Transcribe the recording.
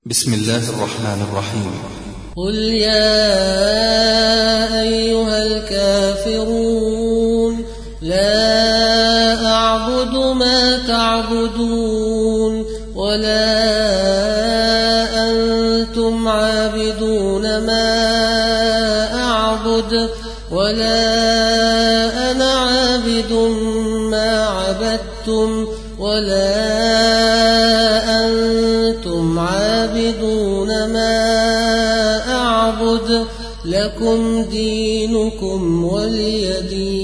بسم الله الرحمن الرحيم. قل يا أيها الكافرون لا أعبد ما تعبدون ولا أنتم عابدون ما أعبد ولا أنا عابد ما عبدتم ولا أنتم عابدون ما أعبد لكم دينكم ولي دين.